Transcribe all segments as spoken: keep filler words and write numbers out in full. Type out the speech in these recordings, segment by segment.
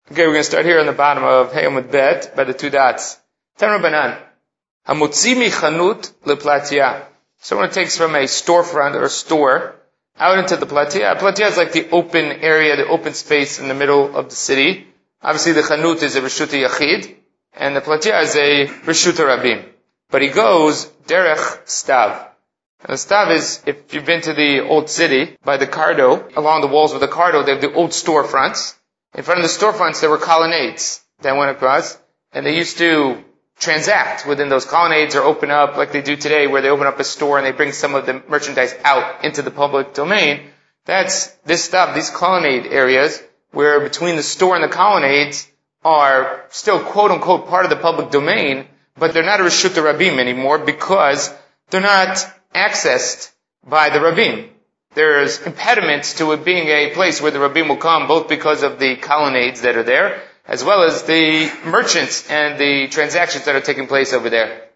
Okay, we're going to start here on the bottom of Hayom Bet by the two dots. Tan Rabbanan. Hamotzi mi chanut leplatia. Someone takes from a storefront or a store out into the platia. Platia is like the open area, the open space in the middle of the city. Obviously the chanut is a Rishuta Yachid, and the platia is a Rishuta Rabim. But he goes derech stav. And the stav is, if you've been to the old city, by the Cardo, along the walls of the Cardo, they have the old storefronts. In front of the storefronts, there were colonnades that went across, and they used to transact within those colonnades or open up like they do today, where they open up a store and they bring some of the merchandise out into the public domain. That's this stuff, these colonnade areas, where between the store and the colonnades are still quote-unquote part of the public domain, but they're not a Rishuta Rabim anymore because they're not accessed by the Rabim. There's impediments to it being a place where the Rabbim will come, both because of the colonnades that are there, as well as the merchants and the transactions that are taking place over there.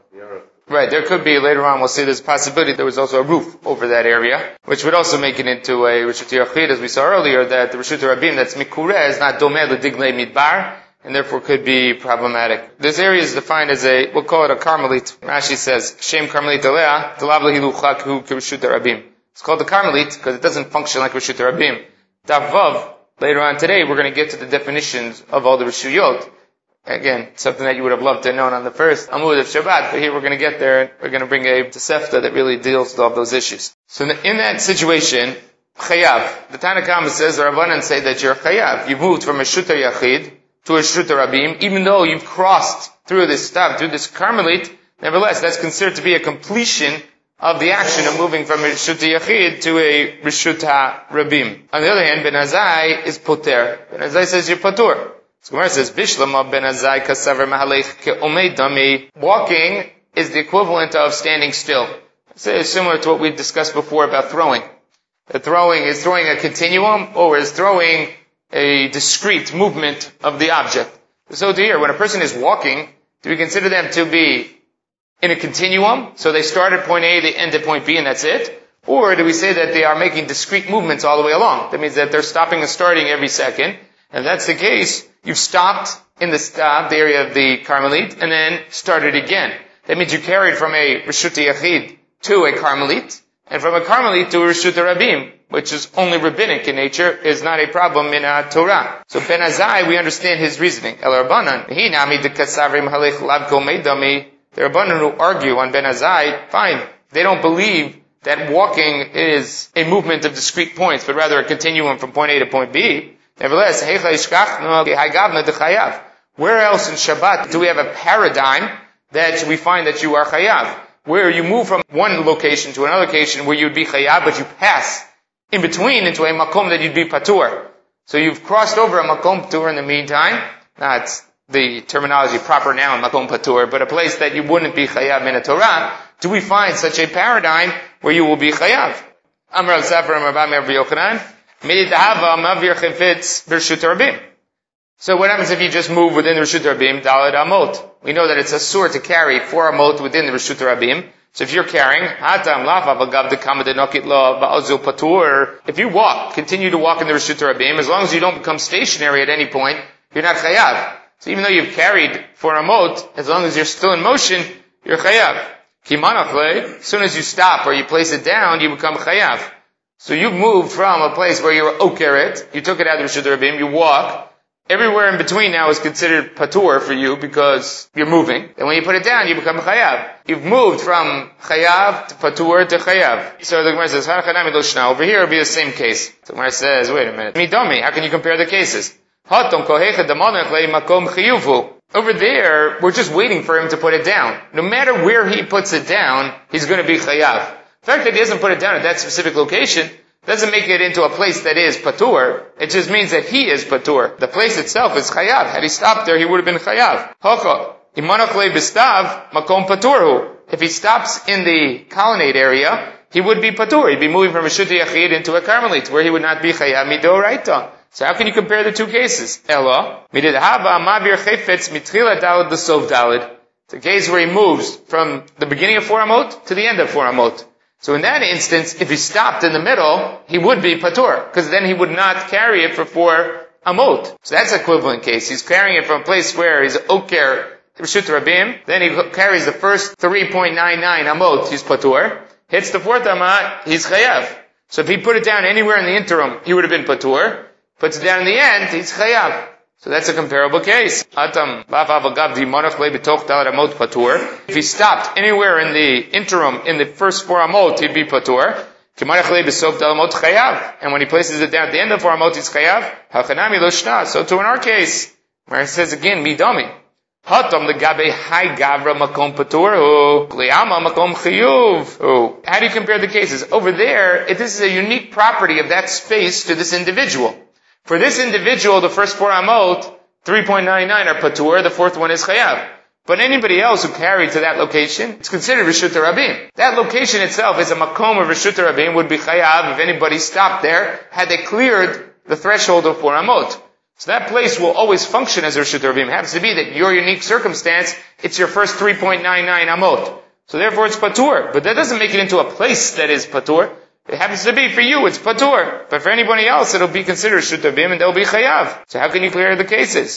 Right, there could be, later on we'll see there's a possibility there was also a roof over that area, which would also make it into a Rishuta Yachid, as we saw earlier, that the Rishuta Rabbim that's Mikureh is not Domeh L'Diglei Midbar, and therefore could be problematic. This area is defined as a, we'll call it a Carmelit. Rashi says, Shem Carmelit Alea, Talav Lehiluchak Hu Rishuta Rabbim. It's called the Carmelit because it doesn't function like Rishuta Rabim. Davav, later on today, we're going to get to the definitions of all the Rishuyot. Again, something that you would have loved to have known on the first Amud of Shabbat, but here we're going to get there, and we're going to bring a Tosefta that really deals with all those issues. So in that situation, Chayav, the Tanna Kama says, the Rabbanan say that you're Chayav. You've moved from a Rishuta Yachid to a Rishuta Rabim, even though you've crossed through this stuff, through this Carmelit, nevertheless, that's considered to be a completion of the action of moving from a Rishuta Yachid to a Rishuta Rabim. On the other hand, Ben Azai is poter. Ben Azai says you're patur. So Gemara says, Bishlama Ben Azai kasaver mahalech ke'omei dami. Walking is the equivalent of standing still. It's similar to what we discussed before about throwing. The throwing is throwing a continuum, or is throwing a discrete movement of the object. So to here, when a person is walking, do we consider them to be in a continuum? So they start at point A, they end at point B, and that's it? Or do we say that they are making discrete movements all the way along? That means that they're stopping and starting every second. And if that's the case, you've stopped in the stop, the area of the Carmelit, and then started again. That means you carried from a Rishuta Yachid to a Carmelit, and from a Carmelit to a Rishuta Rabim, which is only rabbinic in nature, is not a problem in a Torah. So Ben Azai, we understand his reasoning. El Rabbanan, he nami de kasavrim halech lav kol meidami. The Rabbanan who argue on Ben Azai, fine, they don't believe that walking is a movement of discrete points, but rather a continuum from point A to point B. Nevertheless, where else in Shabbat do we have a paradigm that we find that you are chayav? Where you move from one location to another location where you'd be chayav, but you pass in between into a makom that you'd be patur. So you've crossed over a makom patur in the meantime, not the terminology proper now in makom patur, but a place that you wouldn't be chayav in a Torah. Do we find such a paradigm where you will be chayav? Amar al-Safar, Amar Bami, Amar Yochanan, Miditahava, Mavir Chifetz, Rishuta Rabim. So what happens if you just move within the Rishuta Rabim, Daled Amot? We know that it's a sur to carry four Amot within the Rishuta Rabim. So if you're carrying, Hatam Laf Avagav de Kama de Nokit Lo Ba'azul Patur, if you walk, continue to walk in the Rishuta Rabim, as long as you don't become stationary at any point, you're not chayav. So even though you've carried four Amot, as long as you're still in motion, you're chayav. Kimanachle, as soon as you stop or you place it down, you become chayav. So you've moved from a place where you were okeret, you took it out of the Rishuta Rabim, you walk. Everywhere in between now is considered patur for you because you're moving. And when you put it down, you become chayav. You've moved from chayav to patur to chayav. So the Gemara says, over here it'll be the same case. So the Gemara says, wait a minute. Midomi, how can you compare the cases? Over there, we're just waiting for him to put it down. No matter where he puts it down, he's going to be chayav. The fact that he doesn't put it down at that specific location doesn't make it into a place that is patur. It just means that he is patur. The place itself is chayav. Had he stopped there, he would have been chayav. Hocha. Imanachle bistav makom paturhu. If he stops in the colonnade area, he would be patur. He'd be moving from a Rishuta Yachid into a Carmelit, where he would not be chayav midoraita. So how can you compare the two cases? Ella, mididhava mavir chefetz mitchila daled l'sov daled. It's a case where he moves from the beginning of four amot to the end of four amot. So in that instance, if he stopped in the middle, he would be patur, because then he would not carry it for four amot. So that's an equivalent case. He's carrying it from a place where he's oker Reshut Rabim, then he carries the first three point nine nine amot, he's patur. Hits the fourth amah, he's chayav. So if he put it down anywhere in the interim, he would have been patur. Puts it down in the end, he's chayav. So that's a comparable case. Atam patur. If he stopped anywhere in the interim, in the first four amot, he'd be patur. And when he places it down at the end of four amot, he's chayav. So too in our case, where it says again, midami. Hatam legabe high gavra makom patur liyama makom chiyuv. How do you compare the cases? Over there, it, this is a unique property of that space to this individual. For this individual, the first four amot, three point nine nine are patur, the fourth one is chayav. But anybody else who carried to that location, it's considered Reshut Rabim. That location itself is a makom of Reshut Rabim, would be chayav if anybody stopped there, had they cleared the threshold of four amot. So that place will always function as a Reshut Rabim. It happens to be that your unique circumstance, it's your first three point nine nine amot. So therefore it's patur. But that doesn't make it into a place that is patur. It happens to be for you, it's patur. But for anybody else, it'll be considered Reshut Rabim and they'll be chayav. So how can you clear the cases?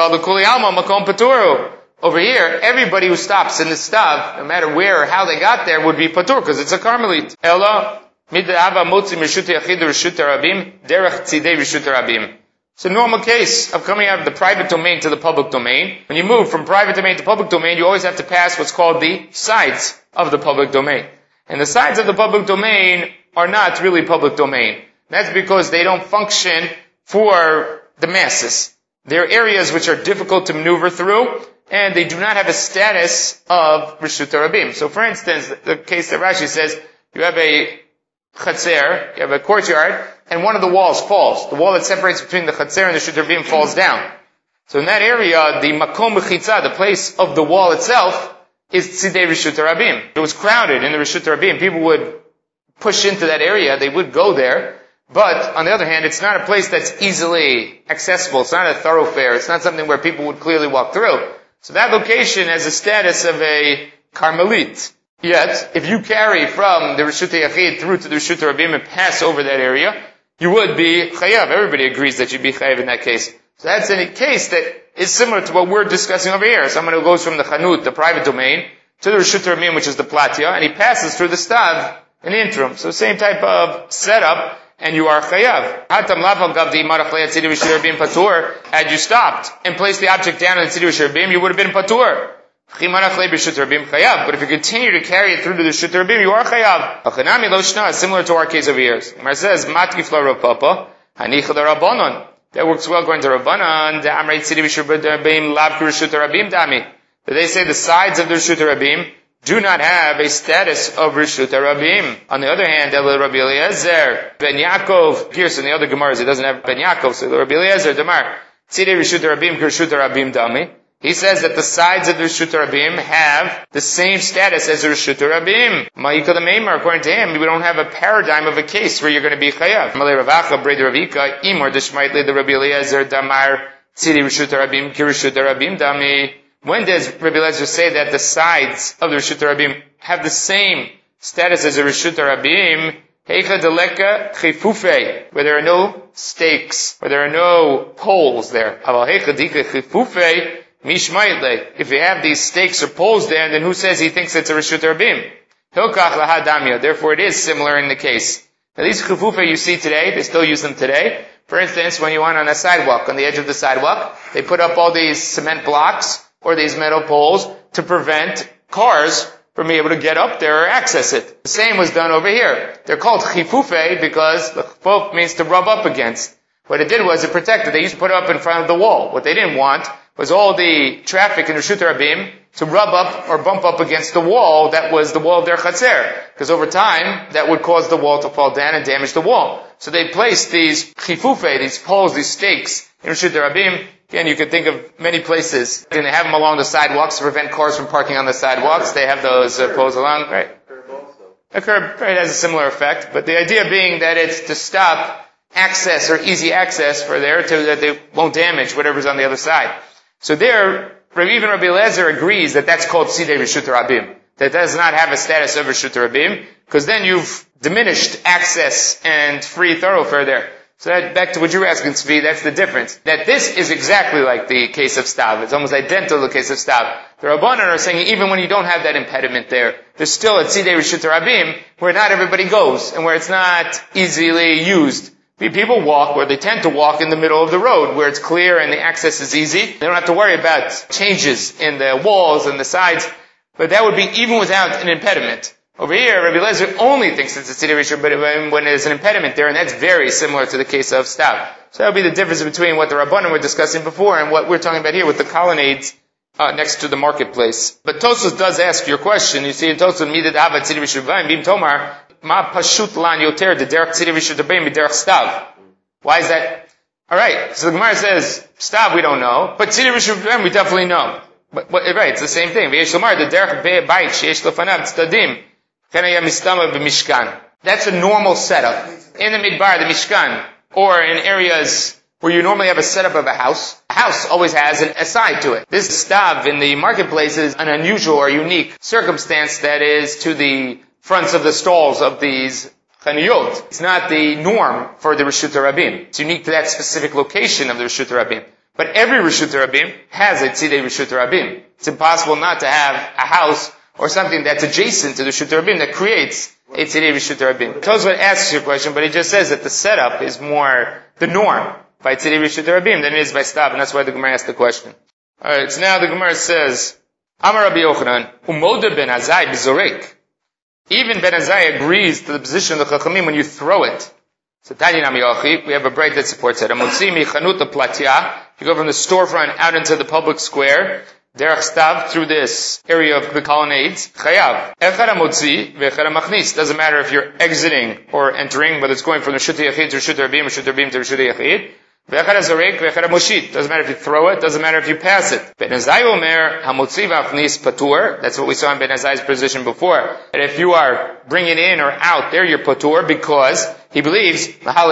Over here, everybody who stops in the stav, no matter where or how they got there, would be patur, because it's a Carmelite. Ella, mid'ava motzi Reshut Yachid Reshut Rabim, derech tzidei Reshut Rabim. It's a normal case of coming out of the private domain to the public domain. When you move from private domain to public domain, you always have to pass what's called the sides of the public domain. And the sides of the public domain are not really public domain. That's because they don't function for the masses. They're areas which are difficult to maneuver through, and they do not have a status of Reshut Rabim. So for instance, the case that Rashi says, you have a chatzer, you have a courtyard, and one of the walls falls. The wall that separates between the chatzer and the Reshut Rabim falls down. So in that area, the makom b'chitza, the place of the wall itself, is tzidei Reshut Rabim. It was crowded in the Reshut Rabim. People would push into that area, they would go there, but on the other hand, it's not a place that's easily accessible. It's not a thoroughfare. It's not something where people would clearly walk through. So that location has a status of a Carmelite. Yet, if you carry from the Reshut Yachid through to the Reshut Rabim and pass over that area, you would be chayav. Everybody agrees that you'd be chayav in that case. So that's a case that is similar to what we're discussing over here. Someone who goes from the Chanut, the private domain, to the Reshut Rabim, which is the Platya, and he passes through the Stav in the interim. So same type of setup, and you are chayav. Had you stopped and placed the object down in the Tzidi Reshut Rabim, you would have been patur. But if you continue to carry it through to the Reshut Rabim, you are chayav. Similar to our case over here. It says, that works well going to Rabbanan. They say the sides of the Reshut Rabim do not have a status of Reshut Rabim. On the other hand, Rabbi Eliezer, Ben Yaakov, Gears in the other Gemaras, it doesn't have Ben Yaakov, so Rabbi Eliezer, Damar, Tzidei Reshut Rabim, Reshut Rabim Dami. He says that the sides of the Reshut Rabim have the same status as the Reshut Rabim. Ma'ikah Meimar, according to him, we don't have a paradigm of a case where you're going to be chayav. Malay Ravacha, Brei Ravika, Imor Deshmaitle, the Rabbi Eliezer, Damar, Tzidei Reshut Rabim, Reshut Rabim Dami. When does Rabbi Eliezer say that the sides of the Reshut Rabim have the same status as the Reshut Rabim? Heicha deleka chifufe, where there are no stakes, where there are no poles there. Aval heicha dika chifufe, mishmaitle. If you have these stakes or poles there, then who says he thinks it's a Reshut Rabim? Hilkach lahadamya. Therefore it is similar in the case. Now these chifufe you see today, they still use them today. For instance, when you went on a sidewalk, on the edge of the sidewalk, they put up all these cement blocks, or these metal poles, to prevent cars from being able to get up there or access it. The same was done over here. They're called chifufe because the chifuf means to rub up against. What it did was it protected. They used to put it up in front of the wall. What they didn't want was all the traffic in Reshut Rabim to rub up or bump up against the wall that was the wall of their chatzer. Because over time, that would cause the wall to fall down and damage the wall. So they placed these chifufe, these poles, these stakes in Reshut Rabim. Again, you can think of many places. And they have them along the sidewalks to prevent cars from parking on the sidewalks. They have those uh, poles along, right? A curb, right, has a similar effect. But the idea being that it's to stop access or easy access for there so that they won't damage whatever's on the other side. So there, even Rabbi Eliezer agrees that that's called Tzidei Reshut Rabim. That does not have a status of Reshut Rabim, because then you've diminished access and free thoroughfare there. So that, back to what you were asking, Tzvi, that's the difference. That this is exactly like the case of Stav. It's almost identical to the case of Stav. The Rabbanan are saying even when you don't have that impediment there, there's still a Tzidei Reshut Rabim where not everybody goes and where it's not easily used. People walk where they tend to walk in the middle of the road where it's clear and the access is easy. They don't have to worry about changes in the walls and the sides. But that would be even without an impediment. Over here, Rabbi Eliezer only thinks it's a Tzidei Reshut, but when there's an impediment there, and that's very similar to the case of Stav. So that would be the difference between what the Rabbanan were discussing before and what we're talking about here with the colonnades uh, next to the marketplace. But Tosfos does ask your question. You see in Tosfos, Midad Hava Tzidei Reshut Rabim, Bim Tomar, Ma Pashut Lan Yoter, the Derech Tzidei Reshut Rabim, Derech Stav. Why is that? Alright, so the Gemara says, Stav we don't know, but Tzidei Reshut Rabim we definitely know. But, but, right, it's the same thing. V'yesh Lomar, the Derech Be'e Bait, Sheyesh Lefanav Tzdadim, that's a normal setup. In the midbar, the Mishkan, or in areas where you normally have a setup of a house, a house always has an, a side to it. This stav in the marketplace is an unusual or unique circumstance that is to the fronts of the stalls of these chaniyot. It's not the norm for the Reshut Rabim. It's unique to that specific location of the Reshut Rabim. But every Reshut Rabim has a Tzidei Reshut Rabim. It's impossible not to have a house or something that's adjacent to the Reshut Rabim that creates a Tzidei Reshut Rabim. Tosfos asks your question, but he just says that the setup is more the norm by Tzidei Reshut Rabim than it is by Stav, and that's why the Gemara asked the question. Alright, so now the Gemara says, Amar Rabbi Yochanan, Umoda ben Azai b'zorek. Even Ben Azai agrees to the position of the Chachamim when you throw it. So Tanya Nami Yochi, we have a break that supports it. Amotzi mi chanut platya. You go from the storefront out into the public square. Derech Stav, through this area of the colonnades, Chayav. Echad HaMotzi ve'echad HaMachnis. Doesn't matter if you're exiting or entering, whether it's going from the Reshut Yachid to Reshut Rabim, Reshut Rabim to Reshut Yachid. Ve'echad HaZorek ve'echad HaMoshit. Doesn't matter if you throw it, doesn't matter if you pass it. Ben Azai Omer, HaMotzi ve'achnis patur. That's what we saw in Ben Azai's position before. And if you are bringing in or out, there you're patur because he believes,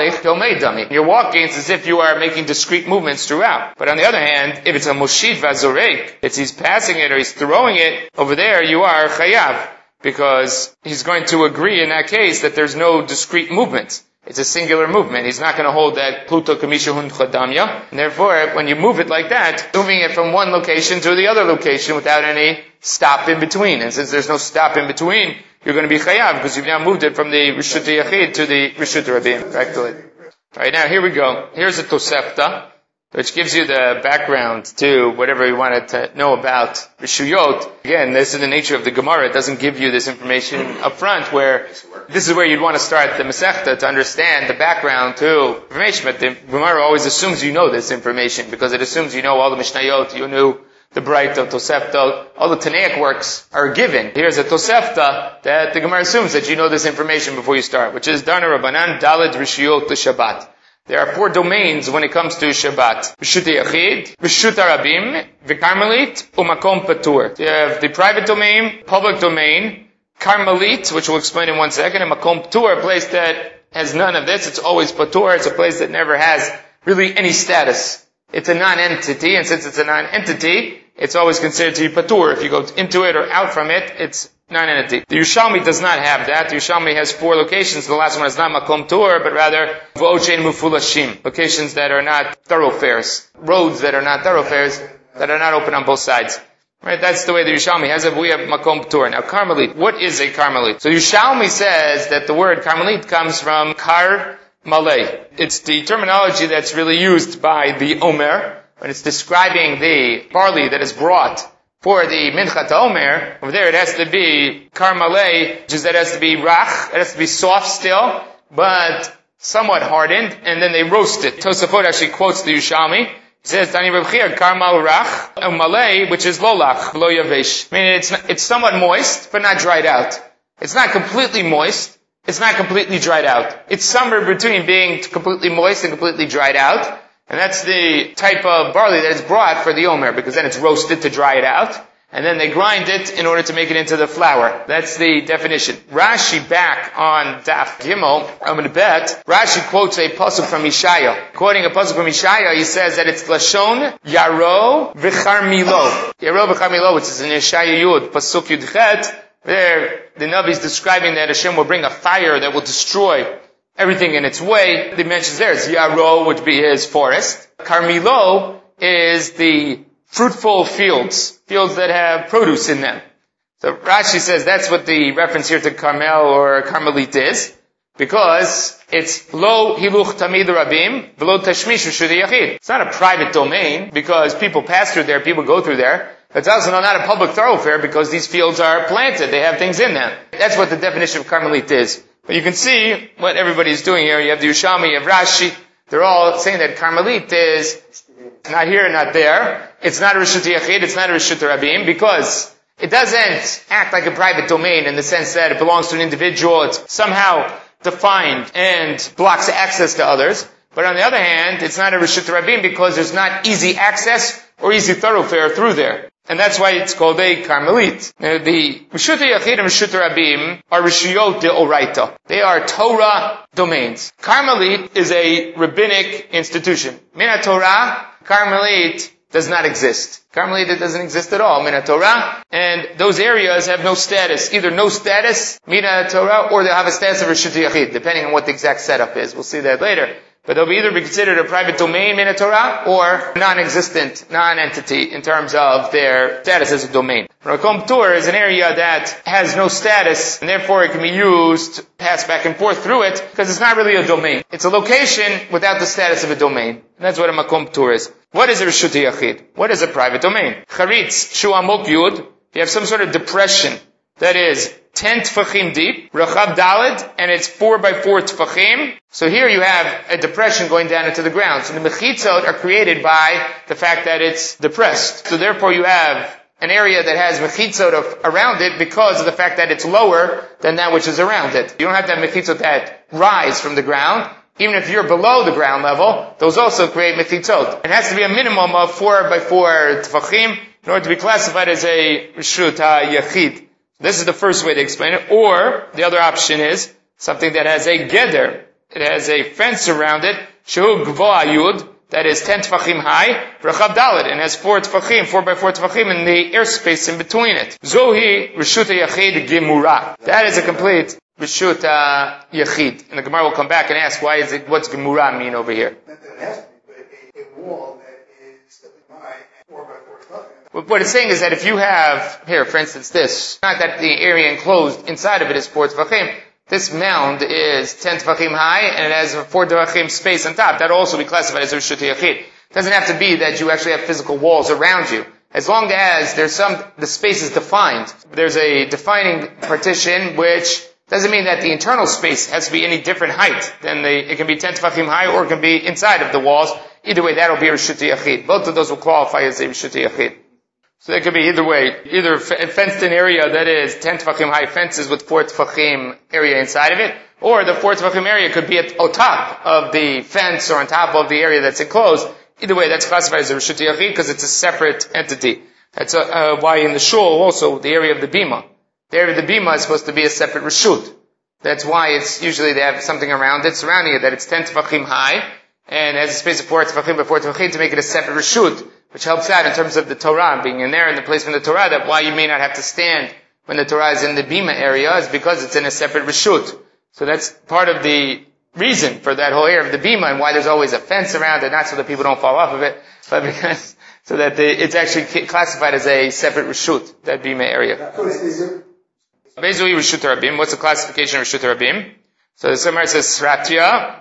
you're walking, it's as if you are making discrete movements throughout. But on the other hand, if it's a moshit vazorek, it's he's passing it or he's throwing it, over there you are chayav, because he's going to agree in that case that there's no discrete movements. It's a singular movement. He's not going to hold that pluto kamisha hun chadamya. And therefore, when you move it like that, moving it from one location to the other location without any stop in between. And since there's no stop in between, you're going to be chayav because you've now moved it from the Reshut Yachid to the Reshut Rabim. Correctly. Alright, now here we go. Here's a Tosefta, which gives you the background to whatever you wanted to know about Reshuyot. Again, this is the nature of the Gemara. It doesn't give you this information up front, where this is where you'd want to start the Masechta to understand the background to information. But the Gemara always assumes you know this information because it assumes you know all the Mishnayot, you knew the Bright of Tosefta, all the Tanaic works are given. Here's a Tosefta that the Gemara assumes that you know this information before you start, which is Dana Rabbanan Daled Reshuyot to Shabbat. There are four domains when it comes to Shabbat. Reshut Yachid, Reshut Rabim, V'Karmelit, Umakom Patur. You have the private domain, public domain, Karmelit, which we'll explain in one second, and Makom Patur, a place that has none of this. It's always Patur. It's a place that never has really any status. It's a non-entity, and since it's a non-entity, it's always considered to be Patur. If you go into it or out from it, it's non-entity. The Yerushalmi does not have that. The Yerushalmi has four locations. The last one is not Makom Tur, but rather V'ochein Mufulashim. Locations that are not thoroughfares. Roads that are not thoroughfares, that are not open on both sides. Right? That's the way the Yerushalmi has it. We have Makom Tur. Now, Karmelit. What is a Karmelit? So Yerushalmi says that the word Karmelit comes from Kar Malay. It's the terminology that's really used by the Omer when it's describing the barley that is brought for the Minchat Omer. Over there it has to be Karmalei, which is that it has to be Rach, it has to be soft still, but somewhat hardened, and then they roast it. Tosafot actually quotes the Yerushalmi. He says, Tani Reb Chia, Karmal Rach, and Malay, which is Lolach, Lo Yavesh. Meaning it's, it's somewhat moist, but not dried out. It's not completely moist, it's not completely dried out. It's somewhere between being completely moist and completely dried out. And that's the type of barley that is brought for the Omer, because then it's roasted to dry it out, and then they grind it in order to make it into the flour. That's the definition. Rashi back on Daf Gimel, I'm going to bet, Rashi quotes a pasuk from Yeshaya. Quoting a pasuk from Yeshaya, he says that it's Lashon Yaro V'Charmilo. Yaro V'Charmilo, which is in Yeshaya Yud, pasuk Yud Chet. There, the Nabi is describing that Hashem will bring a fire that will destroy everything in its way. He mentions there is Yaro, which would be his forest. Carmelo is the fruitful fields, fields that have produce in them. So Rashi says that's what the reference here to Carmel or Carmelite is, because it's lo hiluch tamid rabim, v'lo tashmish v'shudi yachid. It's not a private domain because people pass through there, people go through there. It's also not a public thoroughfare because these fields are planted, they have things in them. That's what the definition of Carmelite is. But you can see what everybody's doing here. You have the Yerushalmi, you have Rashi. They're all saying that Carmelite is not here, not there. It's not a Reshut Yachid, it's not a Reshut Rabim, because it doesn't act like a private domain in the sense that it belongs to an individual. It's somehow defined and blocks access to others. But on the other hand, it's not a Reshut Rabim because there's not easy access or easy thoroughfare through there. And that's why it's called a Carmelite. Now, the Reshut Yachid and Reshut Rabim are Reshuyot de Oraita. They are Torah domains. Carmelite is a rabbinic institution. Min Torah, Carmelite does not exist. Carmelite doesn't exist at all, Min Torah, and those areas have no status, either no status, Min Torah, or they'll have a status of Reshut Yachid, depending on what the exact setup is. We'll see that later. But they'll either be considered a private domain, Min Torah, or non-existent, non-entity in terms of their status as a domain. Makom Tur is an area that has no status, and therefore it can be used, pass back and forth through it, because it's not really a domain. It's a location without the status of a domain. And that's what a Makom Tur is. What is a Reshut Yachid? What is a private domain? Charitz, Shu Amok Yud, you have some sort of depression that is ten tefachim deep, Rachab Daled, and it's four by four tefachim. So here you have a depression going down into the ground. So the mechitzot are created by the fact that it's depressed. So therefore you have an area that has mechitzot of, around it because of the fact that it's lower than that which is around it. You don't have to have mechitzot that rise from the ground. Even if you're below the ground level, those also create mechitzot. It has to be a minimum of four by four tefachim in order to be classified as a Reshut HaYachid. This is the first way to explain it. Or, the other option is something that has a geder. It has a fence around it. Shehu Gvoa Yud, that is ten tefachim high. Rachab Dalet, and has four tefachim, four by four tefachim in the airspace in between it. Zohi Reshut HaYachid Gemura. That is a complete Reshut HaYachid. And the Gemara will come back and ask, why is it, what's Gemura mean over here? That has to be a, a wall that is high and four by four tefachim. What it's saying is that if you have, here, for instance, this, not that the area enclosed inside of it is four tefachim, this mound is ten tefachim high, and it has a four tefachim space on top. That will also be classified as a Reshut Yachid. It doesn't have to be that you actually have physical walls around you. As long as there's some, the space is defined. There's a defining partition, which doesn't mean that the internal space has to be any different height than the, it can be ten tefachim high, or it can be inside of the walls. Either way, that'll be a Reshut Yachid. Both of those will qualify as a Reshut Yachid. So that could be either way, either a fenced-in area that is ten tefachim high fences with four tefachim area inside of it, or the four tefachim area could be at, on top of the fence or on top of the area that's enclosed. Either way, that's classified as a Reshut Yachid because it's a separate entity. That's uh, why in the shul also, the area of the bima. The area of the bima is supposed to be a separate Reshut. That's why it's usually they have something around it, surrounding it, that it's ten tefachim high, and has a space of four tefachim by four tefachim to make it a separate Reshut, which helps out in terms of the Torah being in there, in the place from the Torah, that why you may not have to stand when the Torah is in the bima area is because it's in a separate Reshut. So that's part of the reason for that whole area of the bima and why there's always a fence around it, not so that people don't fall off of it, but because, so that the, it's actually classified as a separate Reshut, that bima area. Basically, Reshut Rabim, what's the classification of Reshut Rabim? So the Gemara says Sratya,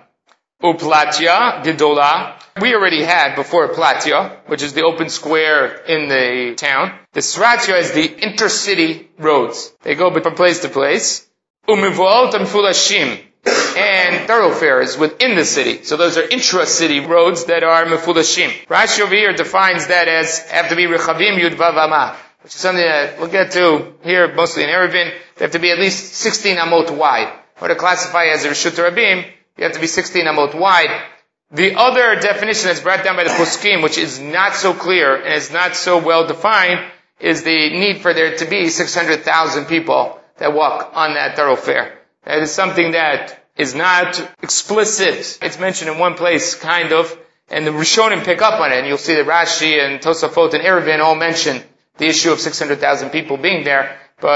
Uplatya, Gedola. We already had before Platya, which is the open square in the town. The Sratya is the intercity roads. They go from place to place. Umivol Mefulashim, and thoroughfares within the city. So those are intra-city roads that are Mefulashim. Rashi over here defines that as have to be Rechavim Yud Vav Amah, which is something that we'll get to here, mostly in Eruvin. They have to be at least sixteen amot wide. Or to classify as a Reshut Rabim, you have to be sixteen amot wide. The other definition that's brought down by the Poskim, which is not so clear and is not so well defined, is the need for there to be six hundred thousand people that walk on that thoroughfare. That is something that is not explicit. It's mentioned in one place, kind of, and the Rishonim pick up on it, and you'll see that Rashi and Tosafot and Eruvin all mention the issue of six hundred thousand people being there, but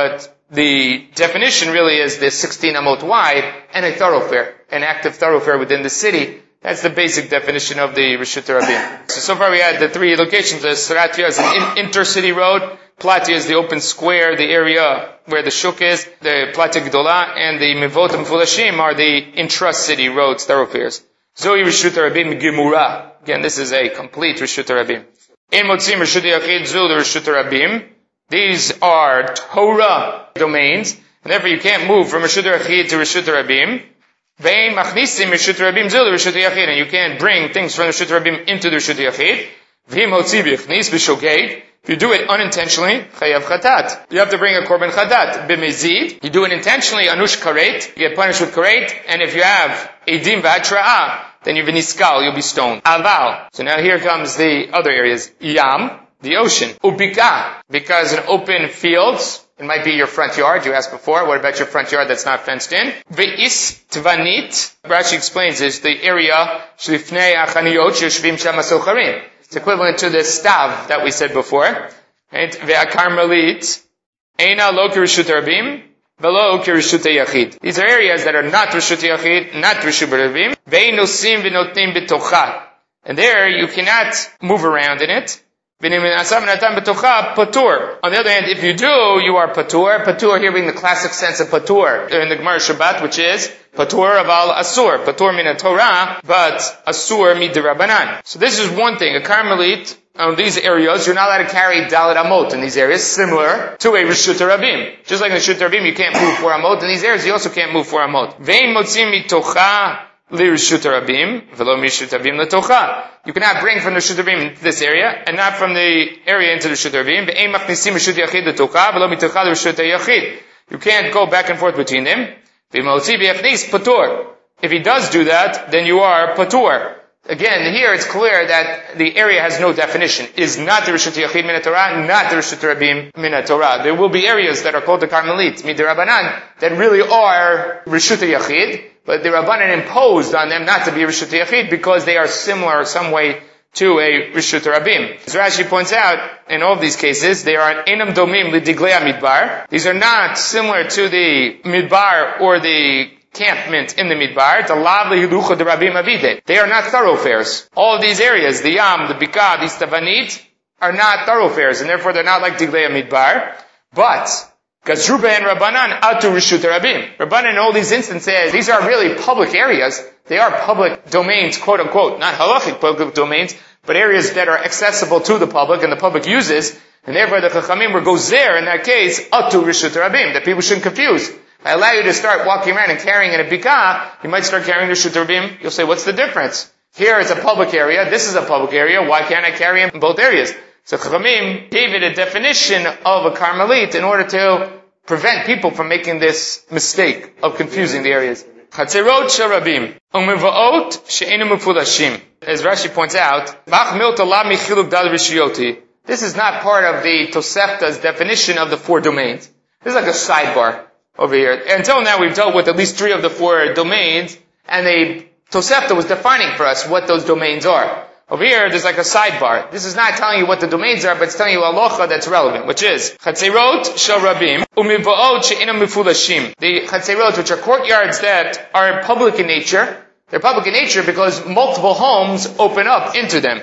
the definition really is the sixteen amot wide and a thoroughfare, an active thoroughfare within the city. That's the basic definition of the Reshut Rabim. So, so far we had the three locations. The Saratia is an in- intercity road. Platia is the open square, the area where the Shuk is. The Platia Gdola and the Mivot Mfulashim are the intra-city roads, thoroughfares. Zohi Reshut Rabim Gemura. Again, this is a complete Reshut Rabim. In Motzim Reshut Yachid Zul Reshut Rabim. These are Torah domains, and therefore you can't move from Reshut Yachid to Reshut Rabim. Vein Machnisim Reshut Rabim Zul Reshut Yachid, and you can't bring things from Reshut Rabim into the Reshut Yachid. V'im Hotzi B'Chnis B'Shogeg. If you do it unintentionally, Chayav Chatat. You have to bring a Korban Chatat. B'Mezid. You do it intentionally, Anush Karet. You get punished with Karet, and if you have Edim V'Atra'ah, then you've been iskal, you'll be stoned. Aval. So now here comes the other areas. Yam, the ocean. Ubika, because in open fields, it might be your front yard, you asked before. What about your front yard that's not fenced in? Ve'is tvanit, Rashi explains this, the area, shlifnei achaniyot, yoshvim sham asocharim. It's equivalent to the stav that we said before. Right? Ve'akarmelit, eina lo kirishut rabim, Velo kirishut yachid. These are areas that are not reshut yachid, not reshut rabim. Ve'inosim v'notnim b'tocha. And there you cannot move around in it. V'niminasam v'natam b'tocha patur. On the other hand, if you do, you are patur. Patur here being the classic sense of patur in the Gemara Shabbat, which is patur aval asur. Patur min Torah, but asur mid Rabbanan. So this is one thing. A Carmelite on these areas, you're not allowed to carry dalet amot in these areas, similar to a Reshut Rabim. Just like in Reshut Rabim, you can't move four amot. In these areas, you also can't move four amot. Vein motzim mitocha li Reshut Rabim, velo Reshut Rabim letocha. You cannot bring from the Reshut Rabim into this area, and not from the area into the Reshut Rabim. Ve'ein machnisim Reshut Yachid letocha, velo mitocha li Reshut Yachid. You can't go back and forth between them. Ve'motzi b'yachnis patur. If he does do that, then you are patur. Again, here it's clear that the area has no definition. It is not the Reshut Yachid min Torah, not the Reshut Rabim min Torah. There will be areas that are called the Carmelit, mid Rabbanan, that really are Reshut Yachid, but the Rabbanan imposed on them not to be Reshut Yachid because they are similar some way to a Reshut Rabim. As Rashi points out, in all of these cases, they are enam domim lidiglei midbar. These are not similar to the midbar or the campment in the Midbar, the Lavli Hiducha de Rabim Avide. They are not thoroughfares. All of these areas, the Yam, the Bika, the Stavanit, are not thoroughfares, and therefore they're not like Diglei Midbar. But, Gazruba and Rabbanan, Atu Reshut Rabim. Rabbanan in all these instances, these are really public areas. They are public domains, quote unquote, not halachic public domains, but areas that are accessible to the public and the public uses, and therefore the Chachamim were goes there in that case, Atu Reshut Rabim, that people shouldn't confuse. I allow you to start walking around and carrying in a bika, you might start carrying the Reshut Rabim. You'll say, what's the difference? Here it's a public area, this is a public area, why can't I carry in both areas? So Chachamim gave it a definition of a Carmelit in order to prevent people from making this mistake of confusing the areas. Chatzerot Sharabim, Umevaot She'enu Mefulashim. As Rashi points out, Bach Milta La Michiluk Dal Rishiyoti. This is not part of the Tosefta's definition of the four domains. This is like a sidebar over here. Until now we've dealt with at least three of the four domains, and the Tosefta was defining for us what those domains are. Over here, there's like a sidebar. This is not telling you what the domains are, but it's telling you a halacha that's relevant, which is Chatzerot Shel Rabim Umivaot She'inam Mefulashim. The Chatzerot, which are courtyards that are public in nature. They're public in nature because multiple homes open up into them.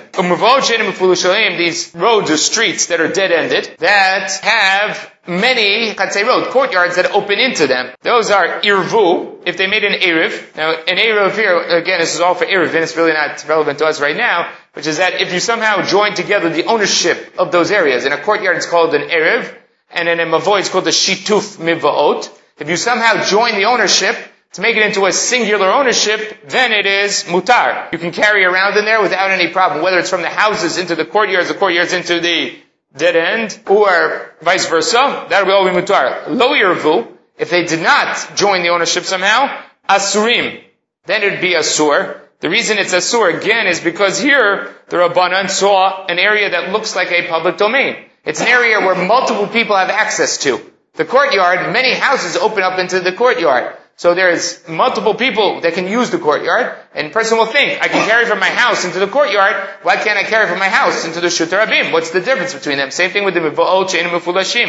These roads or streets that are dead-ended, that have many chatzerot, courtyards that open into them. Those are irvu, if they made an erev. Now, an erev here, again, this is all for erev, and it's really not relevant to us right now, which is that if you somehow join together the ownership of those areas, in a courtyard it's called an erev, and in a mavoy it's called the shituf mivaot. If you somehow join the ownership, to make it into a singular ownership, then it is mutar. You can carry around in there without any problem, whether it's from the houses into the courtyards, the courtyards into the dead end, or vice versa. That will all be mutar. Lo yirvu, if they did not join the ownership somehow, asurim, then it would be asur. The reason it's asur, again, is because here, the Rabbanan saw an area that looks like a public domain. It's an area where multiple people have access to. The courtyard, many houses open up into the courtyard. So there's multiple people that can use the courtyard, and a person will think, I can carry from my house into the courtyard, why can't I carry from my house into the Reshut Rabim? What's the difference between them? Same thing with the Miva'ot She'enu Mefulashim.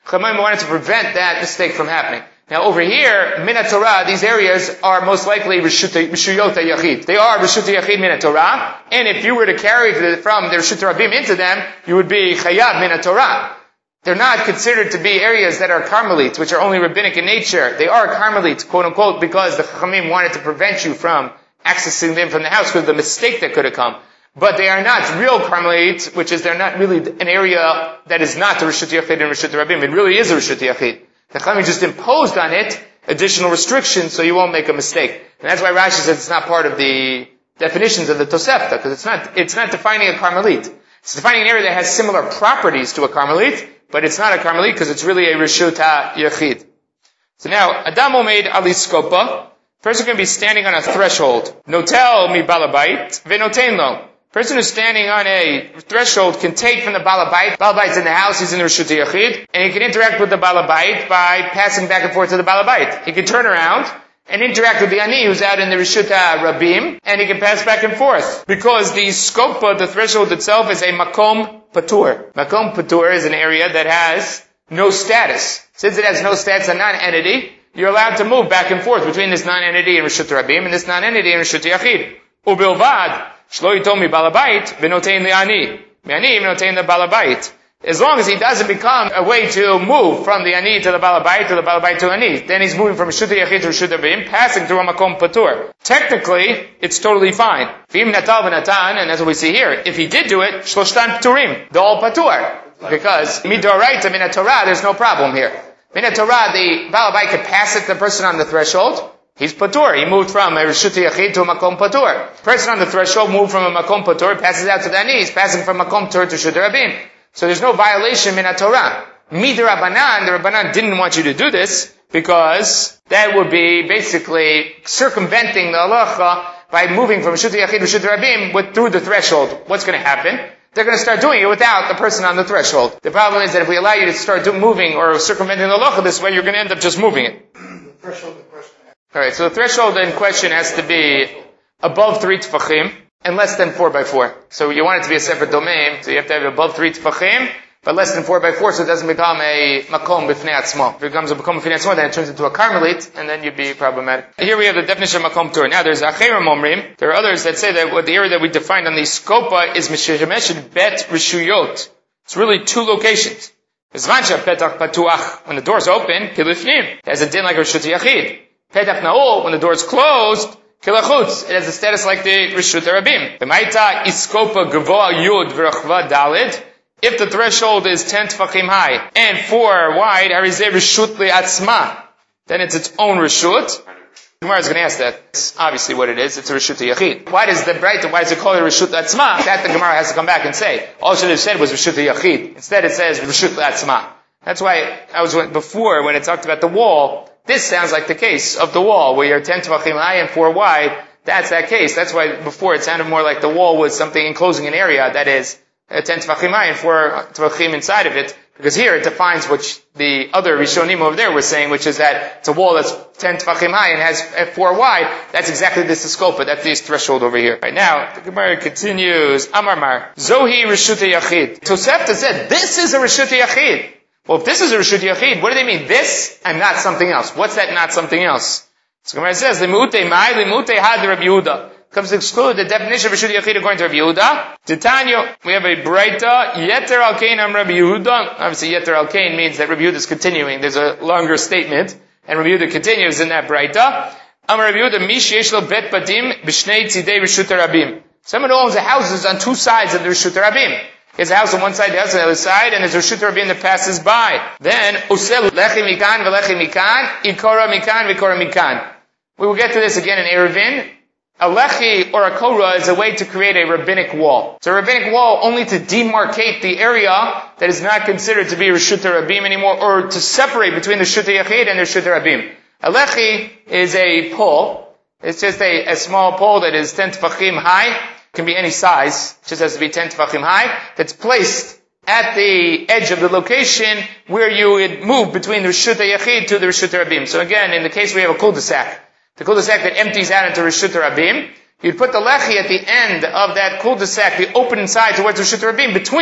Chachamim wanted to prevent that mistake from happening. Now over here, Min Torah, these areas are most likely Reshut Yachid. They are Reshut Yachid Min Torah, and if you were to carry from the Reshut Rabim into them, you would be Chayav Min Torah. They're not considered to be areas that are Carmelites, which are only rabbinic in nature. They are Carmelites, quote unquote, because the Chachamim wanted to prevent you from accessing them from the house because of the mistake that could have come. But they are not real Carmelites, which is they're not really an area that is not the Reshut Yachid and Reshut Rabim. It really is a Reshut Yachid. The Chachamim just imposed on it additional restrictions so you won't make a mistake. And that's why Rashi says it's not part of the definitions of the Tosefta, because it's not, it's not defining a Carmelite. It's defining an area that has similar properties to a Carmelite, but it's not a Carmelite because it's really a Reshut Yachid. So now, Adam Omeid Ali Skopa, person going to be standing on a threshold. Notel mi balabait, venoten lo. Person who's standing on a threshold can take from the balabait. Balabait's in the house, he's in the Reshut Yachid, and he can interact with the balabait by passing back and forth to the balabait. He can turn around and interact with the ani who's out in the Reshut Rabim, and he can pass back and forth. Because the skopa, the threshold itself, is a makom patur. Makom patur is an area that has no status. Since it has no status, a non-entity, you're allowed to move back and forth between this non-entity and Reshut Rabim and this non-entity and Reshut Yachid. Ubilvad, shlo yito mi balabait, v'notein li'ani. Mi'ani v'notein the balabait. As long as he doesn't become a way to move from the ani to the balabait, to the balabait to ani, then he's moving from Reshut Yachid to Reshut Rabim, passing through a makom patur. Technically, it's totally fine. V'im natal v'natan, and that's what we see here. If he did do it, shloshtan paturim, the all patur. Because midoraita min Torah, there's no problem here. Min Torah, the balabait could pass it to the person on the threshold. He's patur. He moved from a Reshut Yachid to a makom patur. Person on the threshold moved from a makom patur, passes out to the ani. He's passing from makom patur to Reshut Rabim. So there's no violation min Torah. Midrabanan, the Rabbanan didn't want you to do this because that would be basically circumventing the halacha by moving from Reshut Yachid to Reshut Rabim with through the threshold. What's going to happen? They're going to start doing it without the person on the threshold. The problem is that if we allow you to start do, moving or circumventing the halacha this way, you're going to end up just moving it. The threshold in question. Alright, so the threshold in question has to be above three tefachim and less than four by four. So you want it to be a separate domain, so you have to have it above three tefachim, but less than four by four, so it doesn't become a makom b'fnei atzmo. If it becomes a makom b'fnei atzmo, then it turns into a carmelite, and then you'd be problematic. Here we have the definition of makom tur. Now there's acherim omrim. There are others that say that what the area that we defined on the skopa is mishemeshed bet reshuyot. It's really two locations. Zvansha petach patuach, when the door's open, kilifnim. It has a din like a Reshut Yachid. Petach na'ul, when the door is closed, kilachutz. It has a status like the Reshut Rabim. B'maita iskopa gavoa yud v'rachva dalid. If the threshold is ten tefachim high and four wide, harizeh Reshut li'atzma. Then it's its own Reshut. Gemara is going to ask that. It's obviously what it is. It's a Reshut Yachid. Why does the Braita, why does it call it Reshut Atzma? That the Gemara has to come back and say. All it should have said was Reshut Yachid. Instead it says Reshut Atzma. That's why I was, before when it talked about the wall, this sounds like the case of the wall, where you're ten tefachim high and four wide. That's that case. That's why before it sounded more like the wall was something enclosing an area that is ten tefachim high and four tefachim inside of it. Because here it defines what the other Rishonim over there were saying, which is that it's a wall that's ten tefachim high and has four wide. That's exactly this skopa. That's this threshold over here. Right now, the Gemara continues. Amar Mar, Zohi Reshut Yachid. Tosefta said, this is a Reshut Yachid. Well, if this is a Reshut Yachid, what do they mean? This and not something else. What's that not something else? So Gemara says, Limute Mai, Limute Had Rabbi Yehuda. Comes to exclude the definition of Reshut Yachid according to Rabbi Yehuda. Titania, we have a Braita, Yeter Al Kain Am Rabbi Yehuda. Obviously, Yeter Al Kain means that Rabbi Yehuda is continuing. There's a longer statement, and Rabbi Yehuda continues in that Braita. Am Rabbi Yehuda, Mish Yesh Lo Bet Batim B'Shnei Tzidei Reshut Rabim. Someone who owns the houses on two sides of the Reshut Rabim. He has a house on one side, the house on the other side, and there's a Reshut Rabim that passes by. Then, Usel Lechi Mikan V'Lechi Mikan, Ikora Mikan V'Ikora Mikan. We will get to this again in Eruvin. A lechi or a korah is a way to create a rabbinic wall. It's a rabbinic wall only to demarcate the area that is not considered to be Reshut Rabim anymore, or to separate between the Reshut Yachid and the Reshut Rabim. A lechi is a pole. It's just a, a small pole that is ten tefachim high. It can be any size. It just has to be ten tefachim high. That's placed at the edge of the location where you would move between the Reshut Yachid to the Reshut Rabim. So again, in the case we have a cul-de-sac. The cul-de-sac that empties out into Reshut Rabim, you'd put the lechi at the end of that cul-de-sac, the open side towards Reshut Rabim, between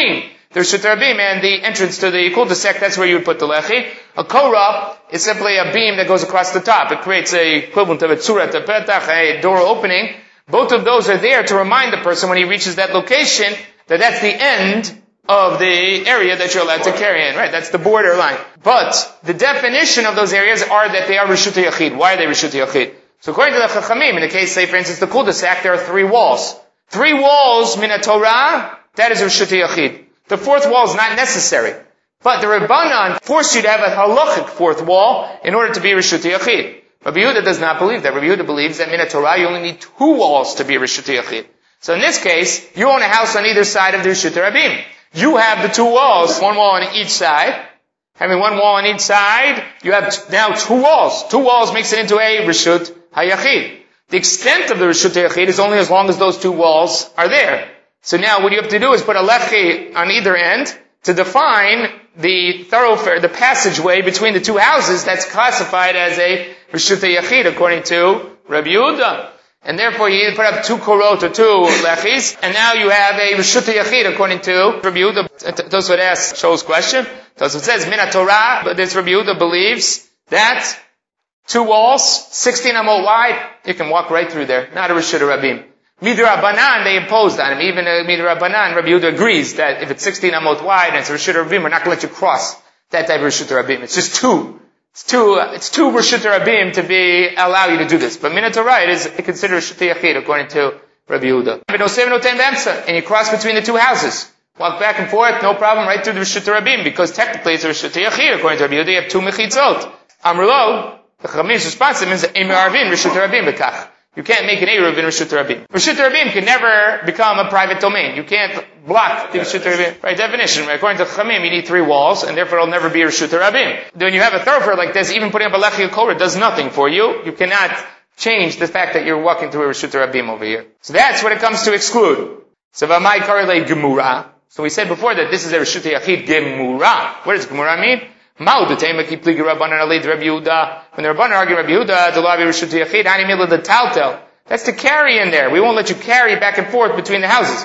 the Reshut Rabim and the entrance to the cul-de-sac, that's where you would put the lechi. A korah is simply a beam that goes across the top. It creates a equivalent of a tzurat, a petach, a door opening. Both of those are there to remind the person when he reaches that location that that's the end of the area that you're allowed to carry in, right? That's the border line. But the definition of those areas are that they are Reshut Yachid. Why are they Reshut Yachid? So according to the Chachamim, in the case, say for instance, the cul-de-sac, there are three walls. Three walls, min Torah, that is Reshut Yachid. The fourth wall is not necessary. But the Rabbanan force you to have a halachic fourth wall in order to be Reshut Yachid. Rabbi Yehuda does not believe that. Rabbi Yehuda believes that min Torah, you only need two walls to be Reshut Yachid. So in this case, you own a house on either side of the Reshut Rabim. You have the two walls, one wall on each side. Having one wall on each side, you have now two walls. Two walls makes it into a Reshut HaYachid. The extent of the Reshut HaYachid is only as long as those two walls are there. So now what you have to do is put a lechi on either end to define the thoroughfare, the passageway between the two houses that's classified as a Reshut HaYachid according to Rabbi Yehuda. And therefore you put up two korot or two lechis, and now you have a Reshut HaYachid according to Rabbi Yehuda. Tosfot asks, shows question. Tosfot says, Min HaTorah, but this Rabbi Yehuda believes that two walls, sixteen amot wide, you can walk right through there. Not a Reshut Rabim. Midrabanan, they imposed on him. Even uh, Midrabanan, Rabbi Yehuda agrees that if it's sixteen amot wide and it's a Reshut Rabim, we're not going to let you cross that type of Reshut Rabim. It's just two. It's too, uh, it's too Reshut Rabim to be, allow you to do this. But Min Torah, it is considered Reshut Yachid according to Rabbi Yehuda. And you cross between the two houses. Walk back and forth, no problem, right through the Reshut Rabim, because technically it's a Reshut Yachid according to Rabbi Yehuda. You have two mechitzot. Amrulo, the Chachamim's response means Emer Arvin Reshut Rabim bekach. You can't make an Eruv in Reshut Rabim. Reshut Rabim can never become a private domain. You can't block the Reshut Rabim. Right, definition. Right? According to Chachamim, you need three walls, and therefore it'll never be Reshut Rabim. When you have a thoroughfare like this, even putting up a lechi korah does nothing for you. You cannot change the fact that you're walking through a Reshut Rabim over here. So that's what it comes to exclude. So v'amai karele gemura. So we said before that this is a Reshut Yachid gemura. What does gemura mean? When the Rabbanan argue Rabbi Yehuda, the law of Reshut Yachid, ani mila the taltel. That's to carry in there. We won't let you carry back and forth between the houses.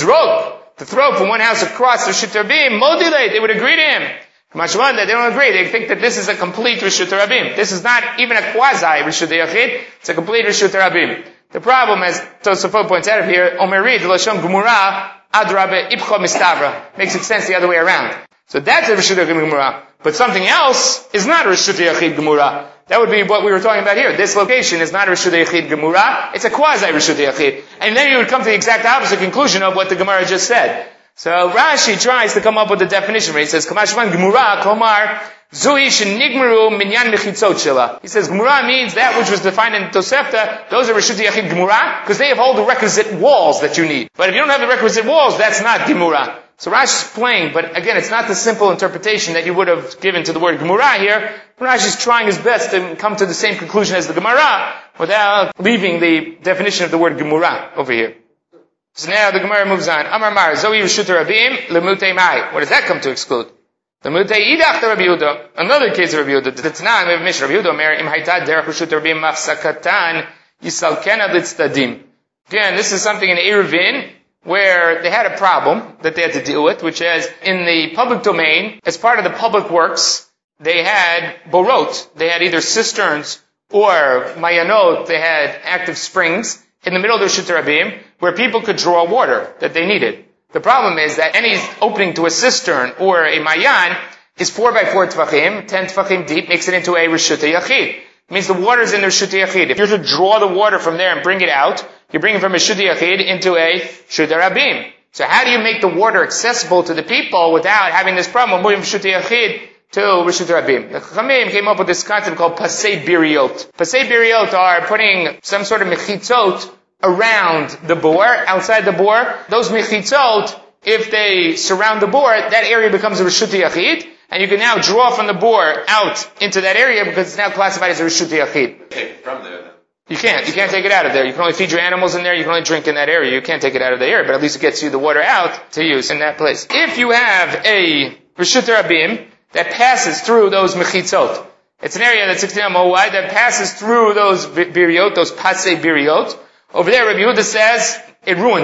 To throw from one house across Reshut Rabim, modile, they would agree to him. They don't agree. They think that this is a complete Reshut Rabim. This is not even a quasi Reshut Yachid. It's a complete Reshut Rabim. The problem, as Tosafot points out here, Omeri, the Lashon Gemura, Adrabe, Ipcho Mistavra. Makes it sense the other way around. So that's a Reshut Yachid Gemura. But something else is not a Reshut Yachid Gemura. That would be what we were talking about here. This location is not a Reshut Yachid Gemura. It's a quasi Reshut Yachid. And then you would come to the exact opposite conclusion of what the Gemara just said. So Rashi tries to come up with the definition where he says, Kamashman Gemura, Komar, Zui Shenigmeru Minyan Mechitzot Shela. He says, Gemura means that which was defined in Tosefta. Those are Reshut Yachid Gemura, because they have all the requisite walls that you need. But if you don't have the requisite walls, that's not Gemura. So Rashi is playing, but again, it's not the simple interpretation that you would have given to the word Gemura here. Rashi is trying his best to come to the same conclusion as the Gemara without leaving the definition of the word Gemura over here. So now the Gemara moves on. Amar Mar, Zohi Reshut Rabim, Lemutei Mai. What does that come to exclude? Lemutei Idach Rabbi Yehuda. Another case of Rabbi Yehuda. The Tanah, we have Mishnah. Rabbi Yehuda, Mer, Im Haitad Derech Reshut Rabim Mafsakatan, Yisalkena Litztadim. Again, this is something in Eruvin, where they had a problem that they had to deal with, which is in the public domain, as part of the public works, they had borot. They had either cisterns or mayanot. They had active springs in the middle of the Reshut Rabim where people could draw water that they needed. The problem is that any opening to a cistern or a mayan is four by four tefachim, ten tefachim deep, makes it into a Reshut Yachid. It means the water is in the Reshut Yachid. If you're to draw the water from there and bring it out, you bring it from a Reshut Yachid into a Reshut Rabim. So how do you make the water accessible to the people without having this problem of moving from Reshut Yachid to Reshut Rabim? The Chachamim came up with this concept called Pasei Biriot. Pasei Biriot are putting some sort of mechitzot around the bore, outside the bore. Those mechitzot, if they surround the bore, that area becomes a Reshut Yachid, and you can now draw from the bore out into that area because it's now classified as a Reshut Yachid. Take it from there then. You can't. You can't take it out of there. You can only feed your animals in there. You can only drink in that area. You can't take it out of the area, but at least it gets you the water out to use in that place. If you have a Reshut Rabim that passes through those mechitzot, it's an area that's sixteen amot wide that passes through those biriot, those pasei biriot. Over there, Rabbi Yehuda says it ruins them.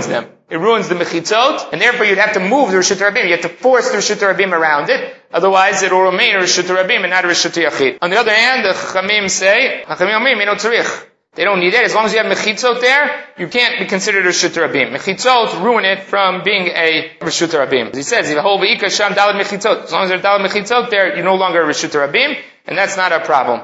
it ruins the mechitzot, and therefore you'd have to move the Reshut Rabim. You have to force the Reshut Rabim around it. Otherwise, it will remain a Reshut Rabim and not a Reshut Yachid. On the other hand, the Chachamim say, Chachamim Omrim, you don't tzarich. They don't need it. As long as you have mechitzot there, you can't be considered a Reshut Rabim. Mechitzot ruin it from being a Reshut Rabim. He says, as long as there are daled mechitzot there, you're no longer a Reshut Rabim, and that's not a problem.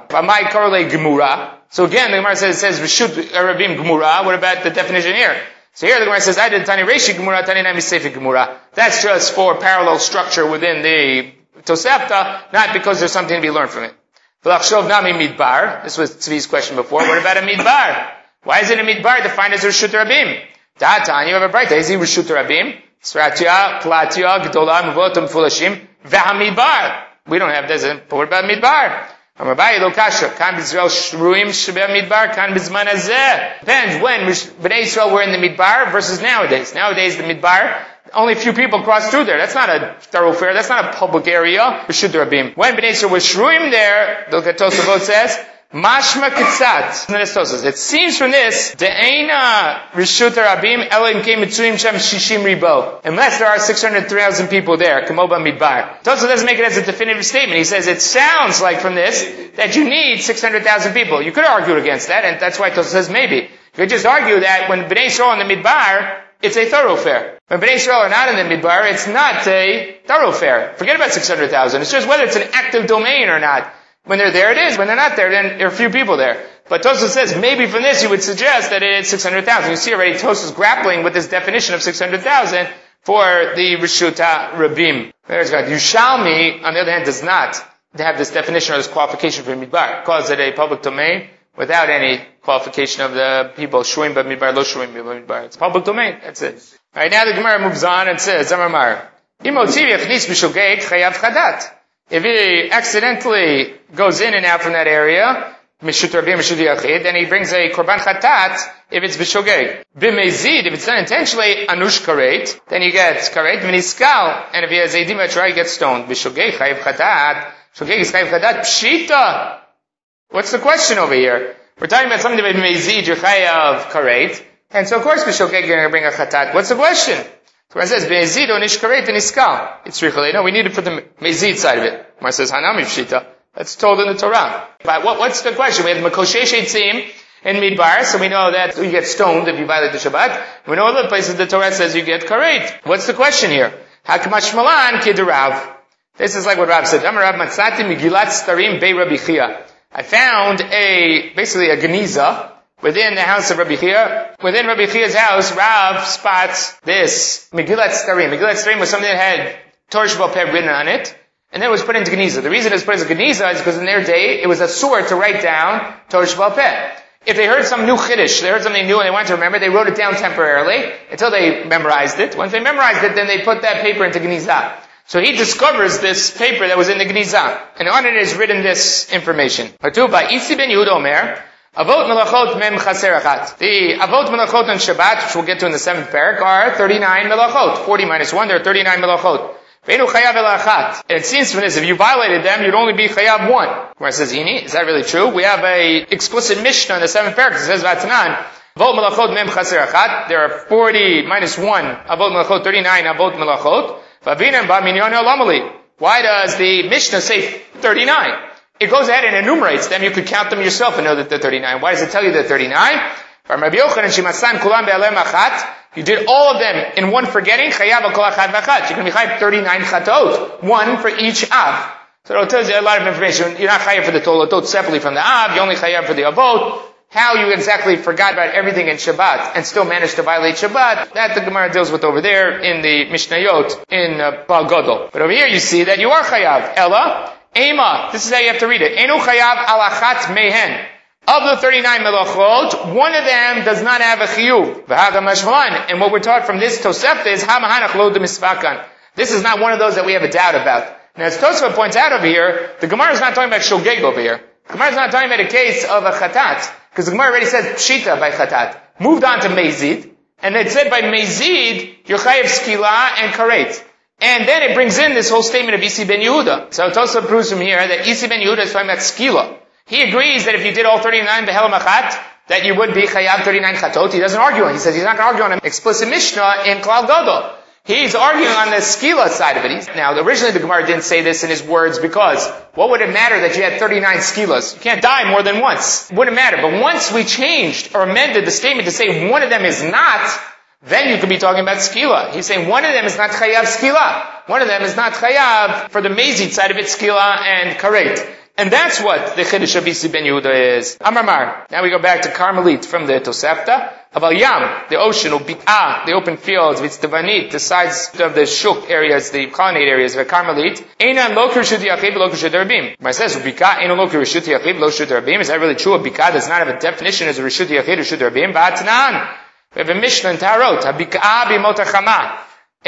So again, the Gemara says, it says Reshut Rabim Gemura. What about the definition here? So here the Gemara says, I did Tani Reishi Gemura, Tani Nami Sefi Gemura. That's just for parallel structure within the Tosefta, not because there's something to be learned from it. V'lachshov nami midbar. This was Tzvi's question before. What about a midbar? Why is it a midbar defined as a Reshut Rabim? Da'atan, you have a bright. Is he Reshut Rabim? Sratya, Platya, Gdola, Mvotam, Fulashim, V'hamidbar. We don't have this. But what about midbar? Amabai lo kasha. Kan b'Yisrael shruim shebe midbar. Kan b'zman hazeh. Depends when Bnei Yisrael were in the midbar versus nowadays. Nowadays the midbar, only a few people cross through there. That's not a thoroughfare. That's not a public area. Reshut Rabim. When Bnei Yisrael was shruim there, the Tosafot says, Mashma kitzat. It seems from this, De'ena Reshut Rabim Elohim Ke Mitzuim Shem Shishim Ribo. Unless there are six hundred thousand people there, Kamoba Midbar. Tosafot doesn't make it as a definitive statement. He says it sounds like from this that you need six hundred thousand people. You could argue against that, and that's why Tosafot says maybe. You could just argue that when Bnei Yisrael in the Midbar, it's a thoroughfare. When Bnei Yisrael are not in the Midbar, it's not a thoroughfare. Forget about six hundred thousand. It's just whether it's an active domain or not. When they're there, it is. When they're not there, then there are a few people there. But Tosfos says, maybe from this you would suggest that it's six hundred thousand. You see already Tosfos grappling with this definition of six hundred thousand for the Reshuta Rabim. There's God. Yushalmi, on the other hand, does not have this definition or this qualification for Midbar. Calls it a public domain without any qualification of the people. Shuim ba Midbar, lo shuim ba Midbar. It's public domain. That's it. Alright, now the Gemara moves on and says, Zamar Imotziv yachnis b'shogeg chayav chadat. If he accidentally goes in and out from that area, Meshut Rabim, Meshut Yachid, then he brings a Korban Chatat if it's B'shogeg. B'mezid, if it's done intentionally, Anush Karet, then he gets Karet, V'niskal, and if he has Eidim V'Trai, he gets stoned. B'shogeg, Chayiv Chatat, Shogeg is Chayiv Chatat, Pshita! What's the question over here? We're talking about something about B'mezid, you're Chayiv Karet, and so of course B'shogeg, you're going to bring a Chatat. What's the question? So it says, B'mezid, Onish Karet, and Iskal. It's Richale. No, we need to put the Mezid side of it. Mar says, Hanami Pshita. That's told in the Torah. But what, what's the question? We have Makoshesh Eitzim in Midbar, so we know that you get stoned if you violate the Shabbat. We know other places the Torah says you get karet. What's the question here? Hakamash Malan Kidarav. This is like what Rav said. Amar Rav Matzati Migilat Starim Bei Rabbi Chia. I found a, basically a geniza within the house of Rabbi Chia. Within Rabbi Chia's house, Rav spots this Megillat Starim. Megillat Starim was something that had Torah Sheba'al Peh written on it, and then it was put into Geniza. The reason it was put into Geniza is because in their day, it was a sword to write down Torah Sheba'al Peh. If they heard some new Chiddush, they heard something new and they wanted to remember, they wrote it down temporarily until they memorized it. Once they memorized it, then they put that paper into Geniza. So he discovers this paper that was in the Geniza, and on it is written this information. Hatu by Isi ben Yehuda Omer, Avot Melachot Mem Chaser Achat. The Avot Melachot on Shabbat, which we'll get to in the seventh parak, are thirty-nine Melachot. forty minus one, there are thirty-nine Melachot. Veinu Chayav El Achat. And it seems from this, if you violated them, you'd only be Chayav one. Where it says, Ini, is that really true? We have a explicit Mishnah in the seventh parak. It says, Vatzanan, Avot Melachot Mem Chaser Achat. There are forty minus one, Avot Melachot, thirty-nine Avot Melachot. Vavinam Ba Minyan Olamali. Why does the Mishnah say thirty-nine? It goes ahead and enumerates them. You could count them yourself and know that they're thirty-nine. Why does it tell you they're thirty-nine? From Rabbi Yochanan, Shimasan Kulam Be'alem Achat. You did all of them in one forgetting. Chayav al kol achat v'achat. You're going to be chayav thirty-nine chatot. One for each av. So it tells you a lot of information. You're not chayav for the tolatot separately from the av. You only chayav for the avot. How you exactly forgot about everything in Shabbat and still managed to violate Shabbat, that the Gemara deals with over there in the Mishnayot in uh, Baal Gadol. But over here you see that you are chayav. Ella. Ema, this is how you have to read it. Enu chayav alachat mehen. Of the thirty-nine melachot, one of them does not have a chiyuv. V'haga mashmalan. And what we're taught from this Tosefta is hamahanach lo demisvakan. This is not one of those that we have a doubt about. Now, as Tosefta points out over here, the Gemara is not talking about shogeg over here. The Gemara is not talking about a case of a chatat, because the Gemara already says pshita by chatat. Moved on to mezid, and it said by mezid, you're chayav skila and karet. And then it brings in this whole statement of Isi ben Yehuda. So it also proves from here that Isi ben Yehuda is talking about skila. He agrees that if you did all thirty-nine behelam achat, that you would be chayav thirty-nine chatot. He doesn't argue on it. He says he's not going to argue on an explicit Mishnah in Klal Gadol. He's arguing on the skila side of it. He's, now, originally the Gemara didn't say this in his words because what would it matter that you had thirty-nine skilas? You can't die more than once. It wouldn't matter. But once we changed or amended the statement to say one of them is not, then you could be talking about skila. He's saying one of them is not chayav skila. One of them is not chayav for the mezid side of it, skila and karet. And that's what the Chiddush of Isi ben Yehuda is. Amar Mar. Now we go back to Carmelit from the Tosefta. Aval Yam, the ocean, Ubik'ah, the open fields, Vitztavanit, the sides of the Shuk areas, the colonnade areas of Carmelit. Einan lo kirshut yachid lo kirshut rabim. When it says Ubik'ah, einan lo kirshut yachid lo kirshut rabim, is that really true? Ubik'ah does not have a definition as a rishut yachid rishut rabim. Ba'atnan. We have a Mishnah in Tarot. Habik'ah b'mot hachama.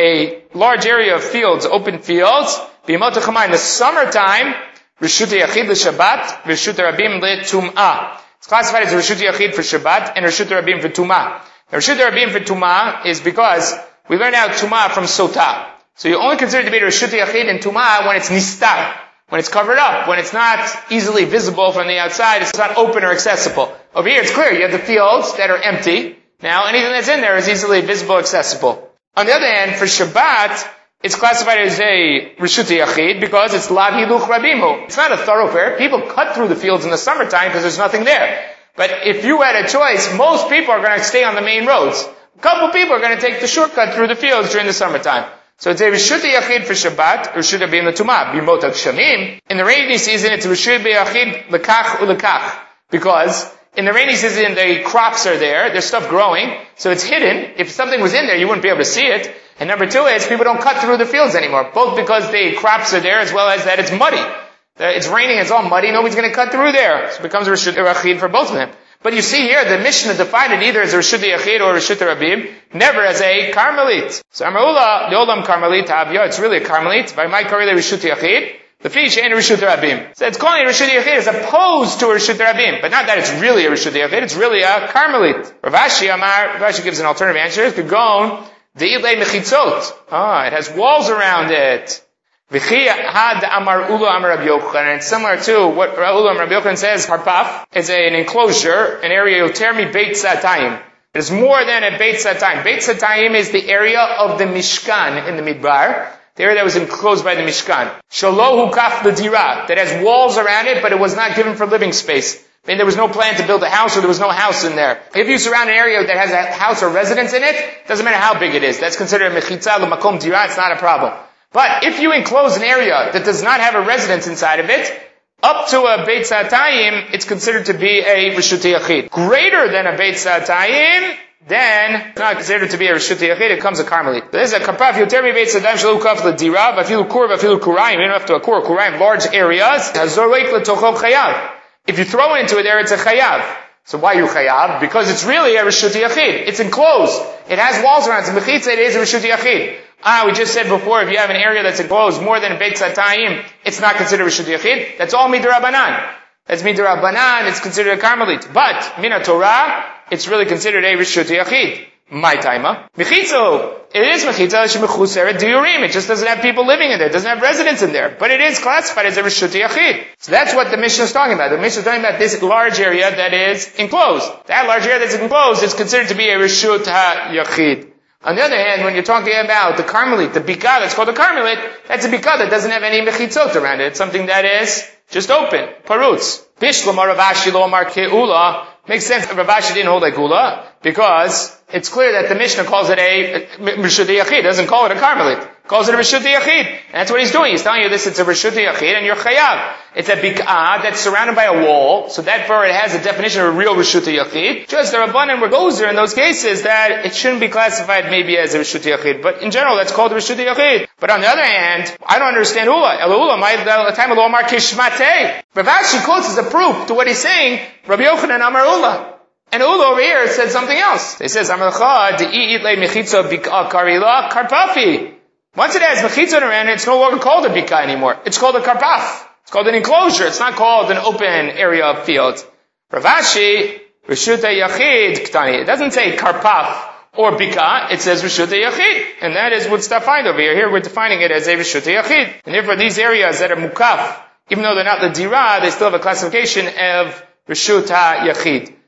A large area of fields, open fields, b'mot hachama in the summertime, Rishut Yachid l'Shabbat, Rishut Rabim l'Tum'ah. It's classified as Rishut Yachid for Shabbat and Rishut Rabim for Tum'ah. Now, Rishut Rabim for Tum'ah is because we learn out Tum'ah from Sotah. So you only consider it to be Rishut Yachid and Tum'ah when it's nistar, when it's covered up, when it's not easily visible from the outside, it's not open or accessible. Over here it's clear, you have the fields that are empty. Now anything that's in there is easily visible, accessible. On the other hand, for Shabbat, it's classified as a Rishut Yachid because it's Lav Hiluch Rabimu. It's not a thoroughfare. People cut through the fields in the summertime because there's nothing there. But if you had a choice, most people are going to stay on the main roads. A couple people are going to take the shortcut through the fields during the summertime. So it's a Rishut Yachid for Shabbat, Rishut Rabim l'Tumah. Bimot HaGshamim. In the rainy season, it's Rishut Yachid l'Kach u'L'Kach. Because in the rainy season, the crops are there, there's stuff growing, so it's hidden. If something was in there, you wouldn't be able to see it. And number two is, people don't cut through the fields anymore, both because the crops are there, as well as that it's muddy. It's raining, it's all muddy, nobody's gonna cut through there. So it becomes a Rishut Yachid for both of them. But you see here, the Mishnah defined it either as a Rishut Yachid or a Rishut Rabim, never as a Carmelit. So Amarula, the Olam Carmelit, Havya, it's really a Carmelit, by my Karele Rishut Yachid. The fish ain't a Rishut Rabim. So it's calling it a Rishut Yachid as opposed to a Rishut Rabim. But not that it's really a Rishut Yachid, it's really a Carmelit. Rav Ashi Amar, Rav Ashi gives an alternative answer. It's Begon, the Ilei Mechitzot. Ah, it has walls around it. V'chi had Amar Ula Amar Rabbi Yochanan. And it's similar to what Ula Amar Rabbi Yochanan says, Harpaf. It's an enclosure, an area, Yotermi Beit Satayim. It is more than a Beit Satayim. Beit Satayim is the area of the Mishkan in the Midbar. The area that was enclosed by the Mishkan. Shalohu kaf l'dira, that has walls around it, but it was not given for living space. I mean, there was no plan to build a house, or there was no house in there. If you surround an area that has a house or residence in it, doesn't matter how big it is. That's considered a mechitza l'makom dira, it's not a problem. But if you enclose an area that does not have a residence inside of it, up to a Beit Satayim, it's considered to be a Rishut Yachid. Greater than a Beit Satayim, then it's not considered to be a Rishut Yachid, it comes a Carmelit. This is a Karpaf Yotermi Beit Satayim Shalu Kaf L'Dira, Vafilu Kur, Vafilu Kurayim, you don't have to a Kur, Kurayim, large areas, Hazorwek L'Tocho Chayav. If you throw it into it there, it's a Chayav. So why you Chayav? Because it's really a Rishut Yachid. It's enclosed. It has walls around it. It's a Mechitza, it is a Rishut Yachid. Ah, we just said before, if you have an area that's enclosed more than a Beit Satayim, it's not considered Rishut Yachid. That's all Midrabanan. That's Midrabanan, it's considered a Carmelit. But, Mina Torah, it's really considered a Rishut Yachid. My taima. Mechitzo, it is Mechitza, Shemechuseret Diyurim. It just doesn't have people living in there. It doesn't have residents in there. But it is classified as a Rishut Yachid. So that's what the Mishnah is talking about. The Mishnah is talking about this large area that is enclosed. That large area that's enclosed is considered to be a Rishut HaYachid. On the other hand, when you're talking about the Carmelit, the Bika that's called a Carmelit, that's a Bika that doesn't have any mechitzot around it. It's something that is just open. Parutz. Bishlam or Rav Ashi lo amar ke'ula. Makes sense that Rav Ashi didn't hold a Gula, because it's clear that the Mishnah calls it a Rishut Yachid. It doesn't call it a Carmelit. It calls it a Rishut Yachid. And that's what he's doing. He's telling you this, it's a Rishut Yachid, and you're Chayav. It's a Bik'ah that's surrounded by a wall, so that bird has a definition of a real Rishut Yachid. Just the Rabbanan were gozer in those cases that it shouldn't be classified maybe as a Rishut Yachid, but in general that's called a Rishut Yachid. But on the other hand, I don't understand Ula. El Ula, my time of Omar Kishmatei. Rav Ashi quotes as a proof to what he's saying, Rabbi Yochanan Amar Ula. And Ula over here said something else. He says, Amar Chad, De'i Itle Mechitza Bik'ah Karila Karpafi. Once it has Mechitza around it, it's no longer called a Bik'ah anymore. It's called a Karpaf. It's called an enclosure. It's not called an open area of field. Rav Ashi, Rishut Yachid Ktani. It doesn't say Karpaf or Bika. It says Rishut Yachid. And that is what's defined over here. Here we're defining it as a Rishut Yachid. And therefore these areas that are Mukaf, even though they're not the Dira, they still have a classification of Rishut Yachid.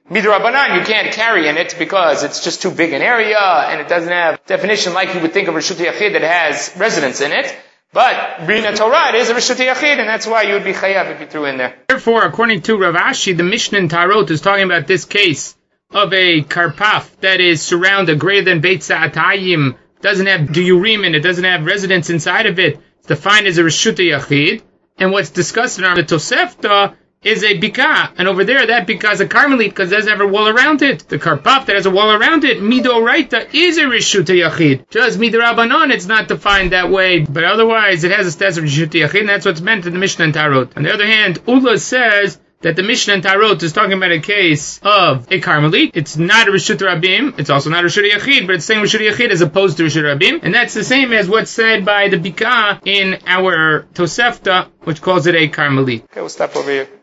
Midrabanan, you can't carry in it because it's just too big an area and it doesn't have definition like you would think of Reshut Yachid that has residence in it. But Bina Torah, it is a Reshut Yachid, and that's why you would be chayav if you threw in there. Therefore, according to Rav Ashi, the Mishnah in Tarot is talking about this case of a karpaf that is surrounded greater than Beit Sa'atayim, doesn't have duyurim in it, doesn't have residence inside of it. It's defined as a Reshut Yachid. And what's discussed in our Tosefta is a bika, and over there that bika is a karmelit because it doesn't have a wall around it. The karpaf that has a wall around it, midoraita, is a reshut yachid. Just midrabanan, it's not defined that way, but otherwise it has a status of reshut yachid, and that's what's meant in the Mishnah and Tarot. On the other hand, Ula says that the Mishnah and Tarot is talking about a case of a karmelit. It's not a reshut rabim, it's also not a reshut yachid, but it's saying reshut yachid as opposed to reshut rabim, and that's the same as what's said by the bika in our Tosefta, which calls it a karmelit. Okay, we'll stop over here.